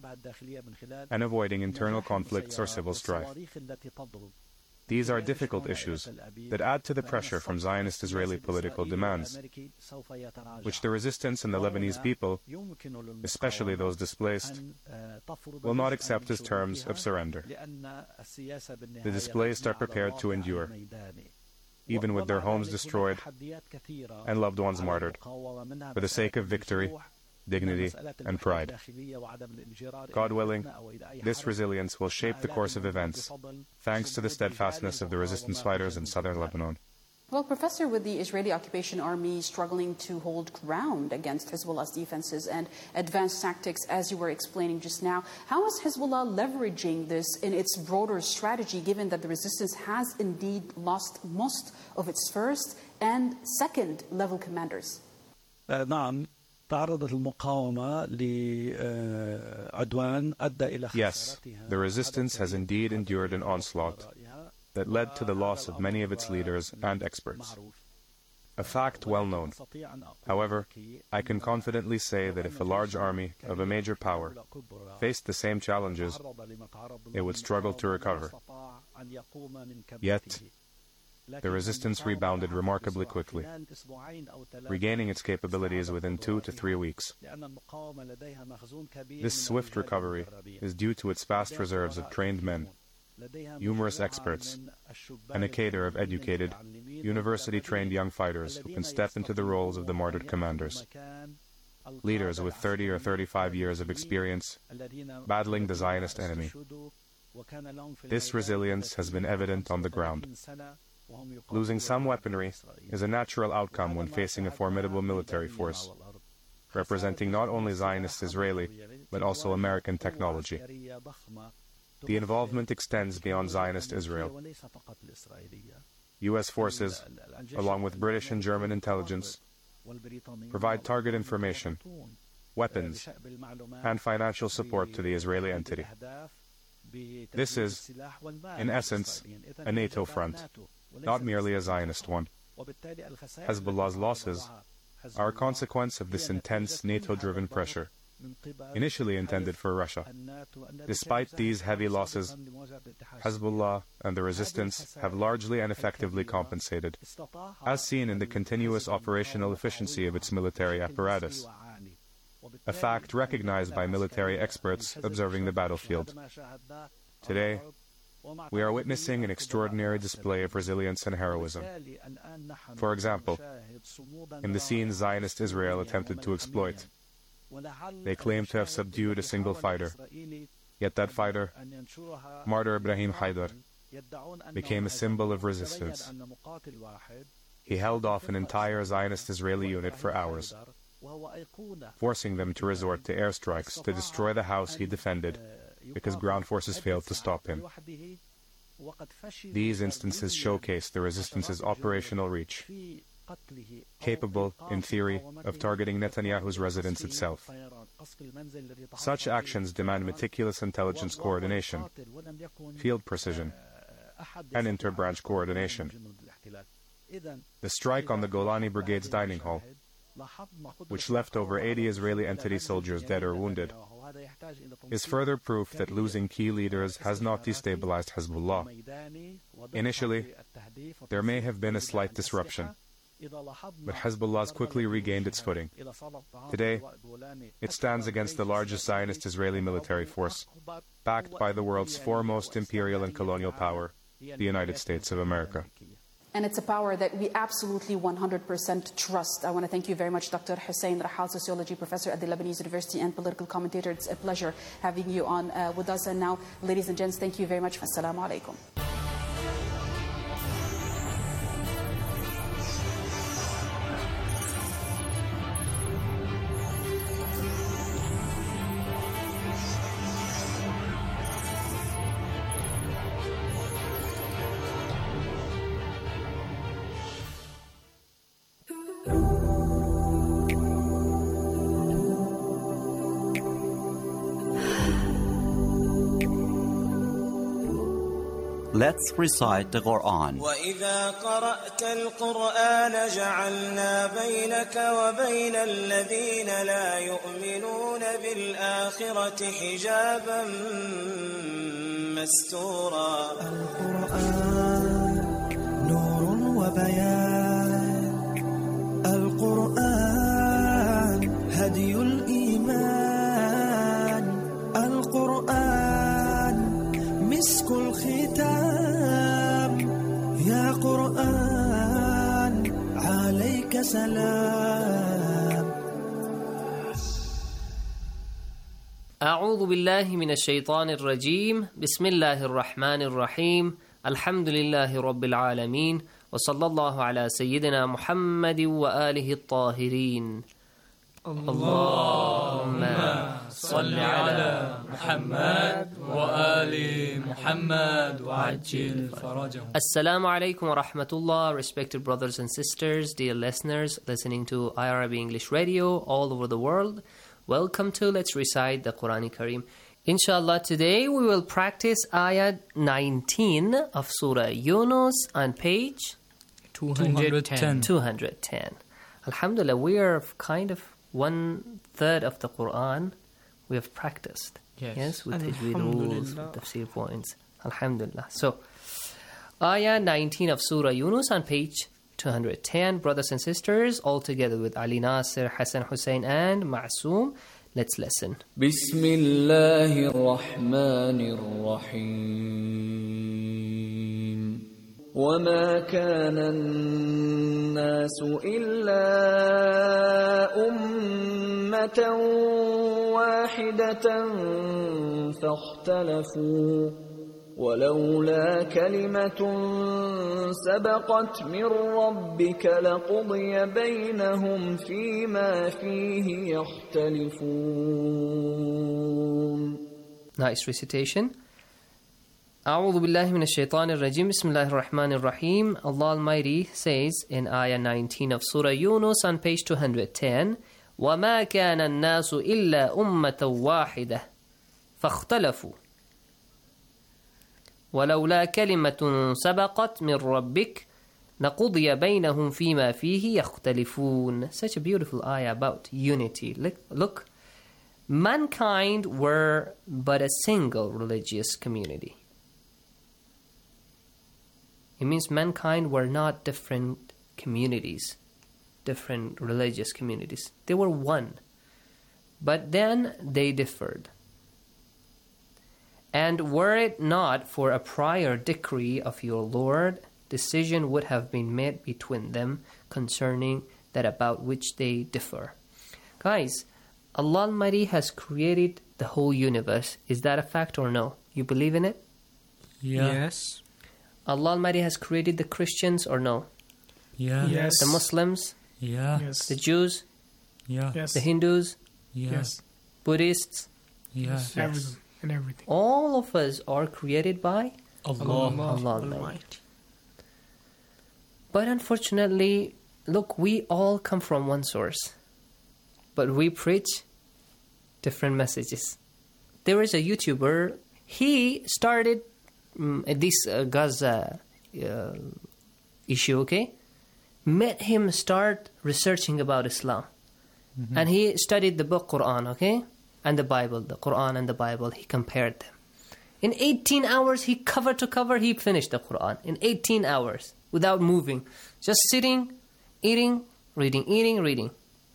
and avoiding internal conflicts or civil strife. These are difficult issues that add to the pressure from Zionist Israeli political demands, which the resistance and the Lebanese people, especially those displaced, will not accept as terms of surrender. The displaced are prepared to endure, even with their homes destroyed and loved ones martyred, for the sake of victory, dignity, and pride. God willing, this resilience will shape the course of events, thanks to the steadfastness of the resistance fighters in southern Lebanon. Well, Professor, with the Israeli occupation army struggling to hold ground against Hezbollah's defenses and advanced tactics, as you were explaining just now, how is Hezbollah leveraging this in its broader strategy, given that the resistance has indeed lost most of its first and second level commanders? Yes, the resistance has indeed endured an onslaught that led to the loss of many of its leaders and experts. A fact well known. However, I can confidently say that if a large army of a major power faced the same challenges, it would struggle to recover. Yet, the resistance rebounded remarkably quickly, regaining its capabilities within 2 to 3 weeks. This swift recovery is due to its vast reserves of trained men, numerous experts, and a cadre of educated, university-trained young fighters who can step into the roles of the martyred commanders. Leaders with 30 or 35 years of experience battling the Zionist enemy. This resilience has been evident on the ground. Losing some weaponry is a natural outcome when facing a formidable military force, representing not only Zionist Israeli, but also American technology. The involvement extends beyond Zionist Israel. U.S. forces, along with British and German intelligence, provide target information, weapons, and financial support to the Israeli entity. This is, in essence, a NATO front, not merely a Zionist one. Hezbollah's losses are a consequence of this intense NATO-driven pressure, initially intended for Russia. Despite these heavy losses, Hezbollah and the resistance have largely and effectively compensated, as seen in the continuous operational efficiency of its military apparatus, a fact recognized by military experts observing the battlefield. Today, we are witnessing an extraordinary display of resilience and heroism. For example, in the scenes Zionist Israel attempted to exploit, they claim to have subdued a single fighter, yet that fighter, Martyr Ibrahim Haidar, became a symbol of resistance. He held off an entire Zionist Israeli unit for hours, forcing them to resort to airstrikes to destroy the house he defended because ground forces failed to stop him. These instances showcase the resistance's operational reach, capable, in theory, of targeting Netanyahu's residence itself. Such actions demand meticulous intelligence coordination, field precision, and inter-branch coordination. The strike on the Golani Brigade's dining hall, which left over 80 Israeli entity soldiers dead or wounded, is further proof that losing key leaders has not destabilized Hezbollah. Initially, there may have been a slight disruption, but Hezbollah has quickly regained its footing. Today, it stands against the largest Zionist Israeli military force, backed by the world's foremost imperial and colonial power, the United States of America. And it's a power that we absolutely 100% trust. I want to thank you very much, Dr. Hussein Rahal, sociology professor at the Lebanese University and political commentator. It's a pleasure having you on with us. And now, ladies and gents, thank you very much. Assalamu alaikum. Let's recite the Quran. وَإِذَا قَرَأْتَ الْقُرْآنَ جَعَلْنَا بَيْنَكَ وَبَيْنَ الَّذِينَ لَا يُؤْمِنُونَ بِالْآخِرَةِ حِجَابًا مَسْتُورًا. القرآن نور وبيان، القرآن هدي الإيمان، القرآن مسك الختام، يا قرآن عليك سلام. أعوذ بالله من الشيطان الرجيم. بسم الله الرحمن الرحيم. الحمد لله رب العالمين، وصلى الله على سيدنا محمد وآله الطاهرين. اللهم صل على محمد وآل محمد وعجل فرجهم. Assalamu alaikum wa rahmatullah, respected brothers and sisters, dear listeners listening to IRB English Radio all over the world. Welcome to Let's Recite the Quran Kareem. Inshallah, today we will practice ayah 19 of Surah Yunus on page 210. Alhamdulillah, we are kind of 1/3 of the Quran we have practiced. Yes, with tajweed rules, with tafsir points. Alhamdulillah. So, ayah 19 of Surah Yunus on page 210. Brothers and sisters, all together with Ali Nasir, Hassan Hussein and Ma'soom. Let's listen. Bismillahir Rahmanir Rahim. وما كان الناس إلا أمة واحدة فاختلفوا ولولا كلمة سبقت من ربك لقضي بينهم فيما فيه يختلفون. Nice recitation. أعوذ بالله من الشيطان الرجيم. بسم الله الرحمن الرحيم. Allah Almighty says in ayah 19 of Surah Yunus on page 210, وَمَا كَانَ النَّاسُ إِلَّا أُمَّةً وَاحِدَةً فَاخْتَلَفُوا وَلَوْلَا كَلِمَةٌ سَبَقَتْ مِنْ رَبِّكَ لَقُضِيَ بَيْنَهُمْ فِيمَا فِيهِ يَخْتَلِفُونَ. Such a beautiful ayah about unity. Look, mankind were but a single religious community. It means mankind were not different communities, different religious communities. They were one. But then they differed. And were it not for a prior decree of your Lord, decision would have been made between them concerning that about which they differ. Guys, Allah Almighty has created the whole universe. Is that a fact or no? You believe in it? Yes. Allah Almighty has created the Christians or no? Yes. The Muslims? Yes. The Jews? Yes. The Hindus? Yes. Buddhists? Yes. Everything. All of us are created by Allah Almighty. But unfortunately, look, we all come from one source. But we preach different messages. There is a YouTuber, he started this Gaza issue, okay? Made him start researching about Islam. Mm-hmm. And he studied the book Quran, okay? And the Bible, the Quran and the Bible, he compared them. In 18 hours, he cover to cover, he finished the Quran. In 18 hours, without moving. Just sitting, eating, reading.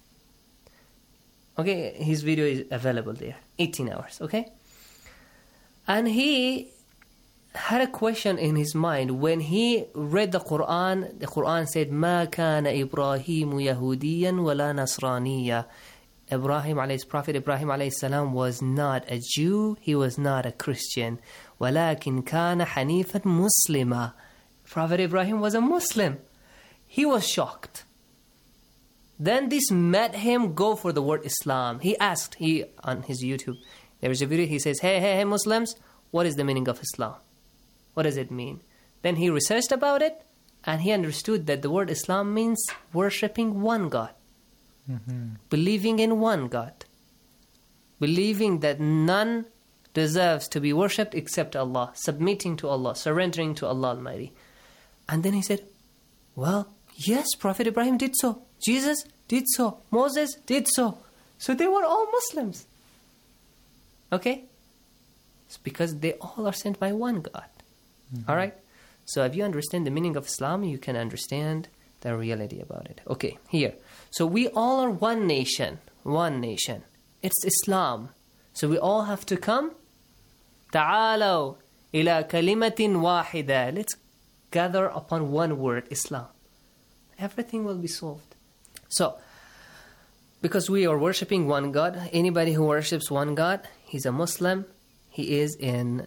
Okay, his video is available there. 18 hours, okay? And he had a question in his mind. When he read the Quran said, مَا كَانَ إِبْرَاهِيمُ يَهُودِيًّا وَلَا نَصْرَانِيًّا. Prophet Ibrahim alayhi salam was not a Jew, he was not a Christian. وَلَكِنْ كَانَ حَنِيفًا مُسْلِمًا. Prophet Ibrahim was a Muslim. He was shocked. Then this made him go for the word Islam. He asked, on his YouTube, there is a video, he says, hey Muslims, what is the meaning of Islam? What does it mean? Then he researched about it, and he understood that the word Islam means worshipping one God. Mm-hmm. Believing in one God. Believing that none deserves to be worshipped except Allah. Submitting to Allah, surrendering to Allah Almighty. And then he said, well, yes, Prophet Ibrahim did so. Jesus did so. Moses did so. So they were all Muslims. Okay? It's because they all are sent by one God. Mm-hmm. All right? So if you understand the meaning of Islam, you can understand the reality about it. Okay, here. So we all are one nation. One nation. It's Islam. So we all have to come. تعالوا إلى كلمة واحدة. Let's gather upon one word, Islam. Everything will be solved. So, because we are worshipping one God, anybody who worships one God, he's a Muslim. He is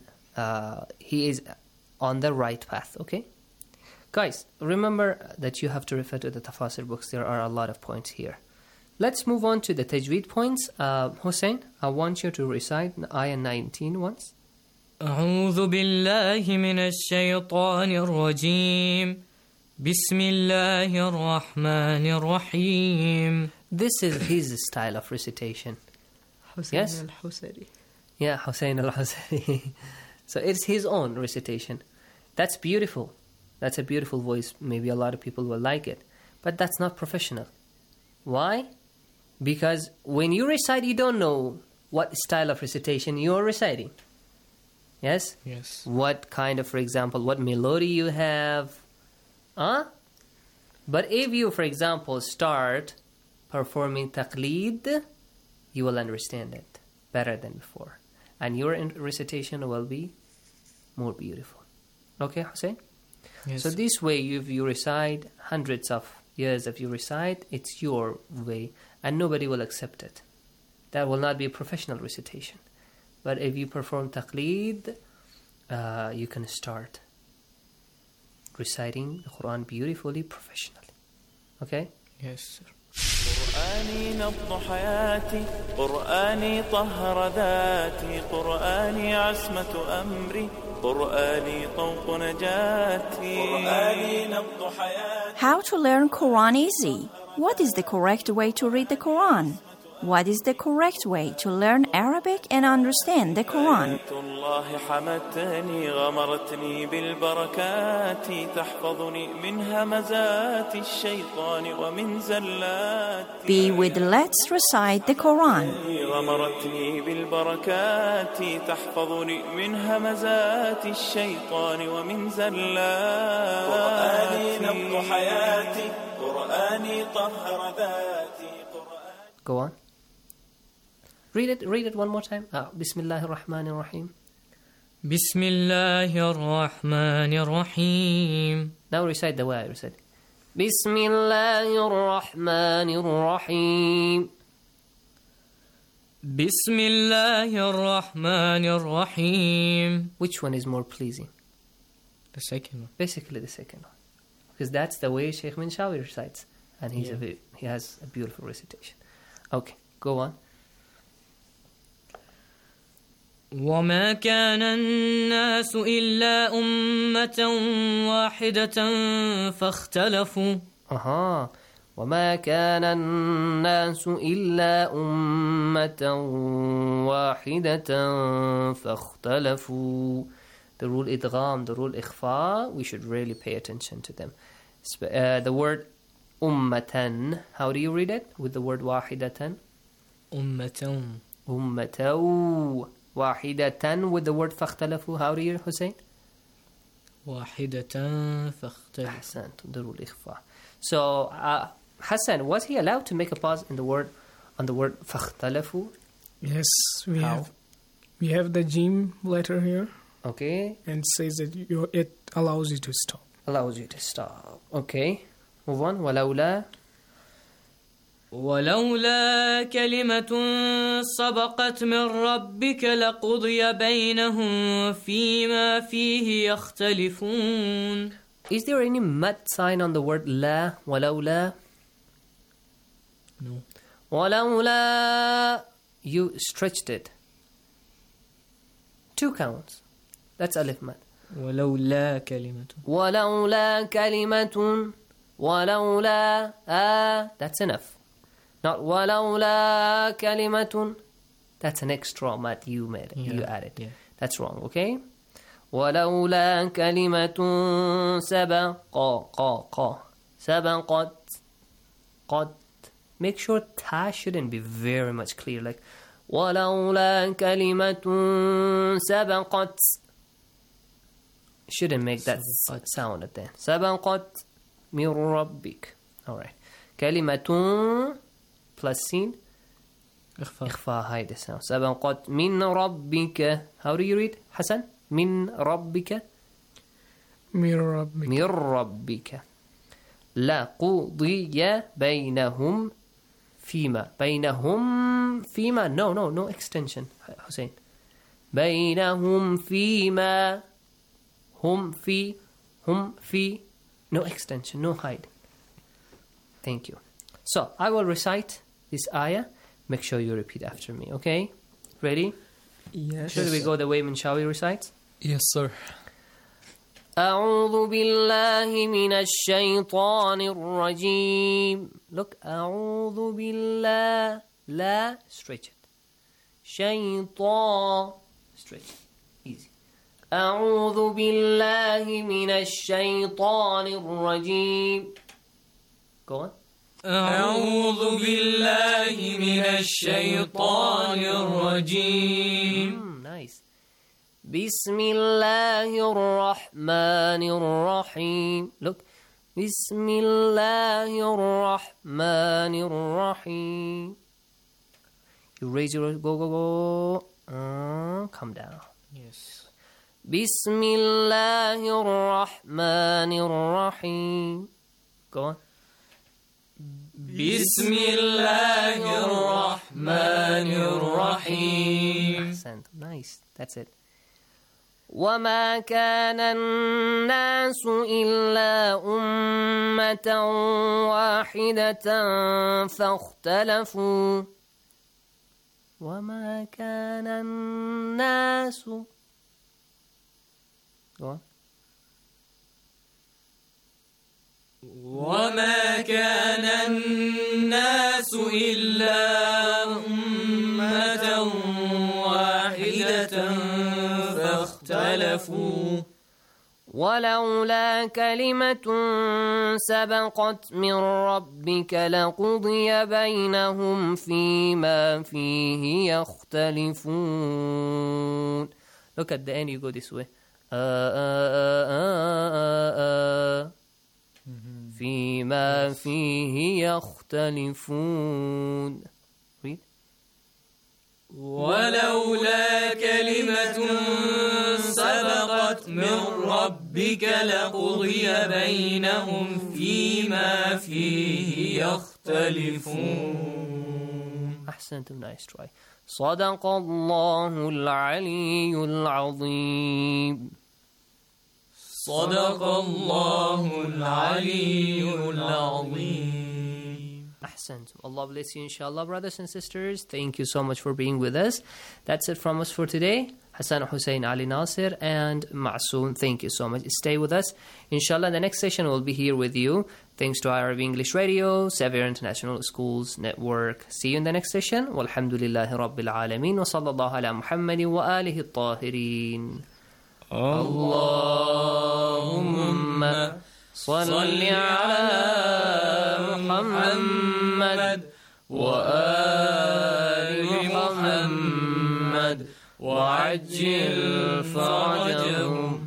on the right path. Okay, guys, remember that you have to refer to the tafsir books. There are a lot of points here Let's move on to the tajweed points. Hussein, I want you to recite ayah 19 once. أعوذ بالله من الشيطان الرجيم بسم الله الرحمن الرحيم. This is his style of recitation. Hussein Yes? al-Husari. Yeah, Hussein al-Husari. So it's his own recitation. That's beautiful. That's a beautiful voice. Maybe a lot of people will like it. But that's not professional. Why? Because when you recite, you don't know what style of recitation you're reciting. Yes? Yes. What kind of, for example, what melody you have. But if you, for example, start performing taqleed, you will understand it better than before. And your recitation will be more beautiful. Okay, Hussein? Yes. So this way, if you recite hundreds of years, if you recite, it's your way, and nobody will accept it. That will not be a professional recitation. But if you perform taqleed, you can start reciting the Quran beautifully, professionally. Okay? Yes, sir. قرآني نبض حياتي قرآني طهر ذاتي قرآني عصمة أمري قرآني طوق نجاتي قرآني نبض حياتي. How to learn Quran easy? What is the correct way to read the Quran? What is the correct way to learn Arabic and understand the Quran? الله حمتني غمرتني بالبركات تحفظني من همزات الشيطان ومن زلات. Be with Let's Recite the Quran. غمرتني بالبركات تحفظني من همزات الشيطان ومن زلات. قرآني نبض حياتي قرآني طهر ذاتي. Go on. Read it one more time. Bismillahir Rahmanir Rahim. بسم الله الرحمن الرحيم. Now recite the way I recite. Bismillahir Rahmanir Rahim. بسم الله الرحمن الرحيم. Which one is more pleasing? The second one. Basically the second one. Because that's the way Sheikh Minshawi recites. And he has a beautiful recitation. Okay, go on. وما كان الناس إلا أمة واحدة فاختلفوا. وما كان الناس إلا أمة واحدة فاختلفوا. The rule idgham, the rule ikhfa, we should really pay attention to them. The word ummatan, how do you read it? With the word wahidatan? Ummatan. Ummataw. Wahidatan with the word fakhtalafu. How do you, Hussein? Wahidatan fakhtalafu. Ahsant, the rule ikhfa. So, Hassan, was he allowed to make a pause in the word, on the word fakhtalafu? Yes, we have the jim letter here. Okay. And says that it allows you to stop. Allows you to stop. Okay. Move on. ولولا كلمة سبقت من ربك لقضي بينهم فيما فيه يختلفون. Is there any mad sign on the word لا? ولولا? No. ولولا, you stretched it. 2 counts. That's alif mad. ولولا كلمة. ولولا كلمة. ولولا that's enough. Not ولولا كلمة. That's an extra mad you made. You added. Yeah. That's wrong, okay? ولولا كلمة سبقت قد. Make sure ta shouldn't be very much clear. Like ولولا كلمة سبقت. Shouldn't make that sound at the end. سبقت من ربك. Alright. كلمة plus sin. إخفاء hide the sound. سبقت من ربك. How do you read, Hassan? من ربك. من ربك. من ربك. لا قضي بينهم فيما. بينهم فيما. No extension, Hussein. بينهم فيما. هم في. No extension, no hiding. Thank you. So, I will recite this ayah, make sure you repeat after me, okay? Ready? Yes. Should we go the way Minshawi recites? Yes, sir. أعوذ بالله من الشيطان الرجيم. Look, أعوذ بالله. لا, stretch it. شيطان, stretch it. Easy. أعوذ بالله من الشيطان الرجيم. Go on. أعوذ بالله من الشيطان الرجيم. Nice. بسم الله الرحمن الرحيم. Look. بسم الله الرحمن الرحيم. You raise your go. Come down. Yes. بسم الله الرحمن الرحيم. Go on. بسم الله الرحمن الرحيم. Nice. That's it. وما كان الناس إلا أمة واحدة فاختلفوا. وما كان الناس. وما كان الناس إلا أمة واحدة فاختلفوا. ولولا كلمة سبقت من ربك لقضي بينهم فيما فيه يختلفون. Look at the end, you go this way. فيما فيه يختلفون. Read. ولولا كلمة سبقت من ربك لقضي بينهم فيما فيه يختلفون. أحسنتم. Nice try. صدق الله العلي العظيم. صدق الله العلي العظيم. Ahsantum. Allah bless you, inshallah, brothers and sisters. Thank you so much for being with us. That's it from us for today. Hassan Hussein Ali Nasir and Ma'soom, thank you so much. Stay with us. Inshallah, the next session will be here with you. Thanks to Arabic English Radio, Xavier International Schools Network. See you in the next session. Walhamdulillahi Rabbil Alameen. Wa sallallahu ala Muhammadin wa alihi at-tahirin. Allahumma salli ala Muhammad wa ali Muhammad wa ajil farajahum.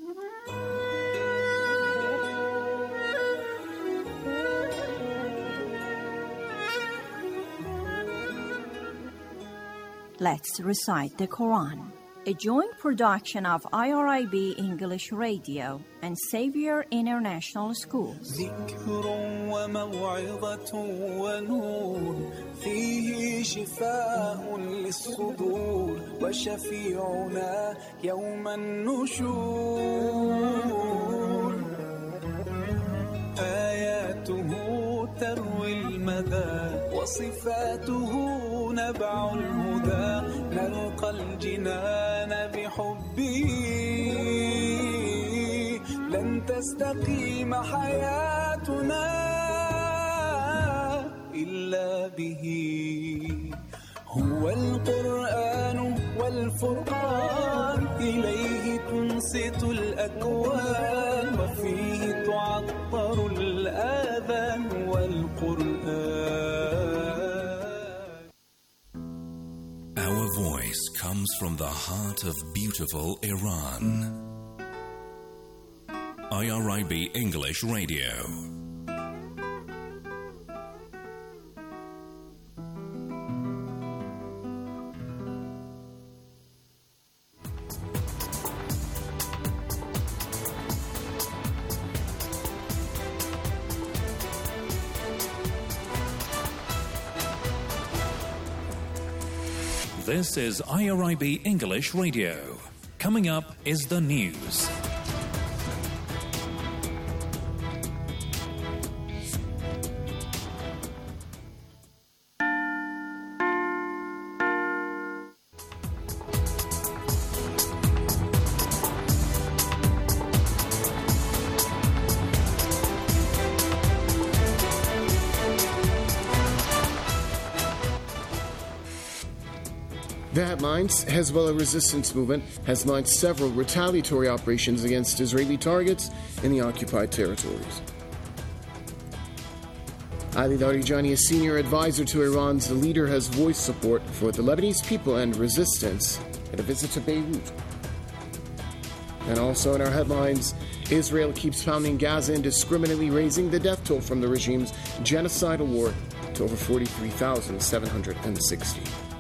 Let's recite the Quran. A joint production of IRIB English Radio and Xavier International Schools. ذكر وموعظة ونور فيه شفاء للصدور وشفيعنا يوم النشور آياته تروي المدى وصفاته نبع الهدى نلقى الجنان بحبه لن تستقيم حياتنا إلا به هو القرآن والفرقان إليه تنصت الأكوان وفيه تعطر الآذان والقرآن. Our voice comes from the heart of beautiful Iran. IRIB English Radio. This is IRIB English Radio. Coming up is the news. The headlines: Hezbollah resistance movement has launched several retaliatory operations against Israeli targets in the occupied territories. Ali Larijani, a senior advisor to Iran's leader, has voiced support for the Lebanese people and resistance at a visit to Beirut. And also in our headlines, Israel keeps pounding Gaza, indiscriminately raising the death toll from the regime's genocidal war to over 43,760.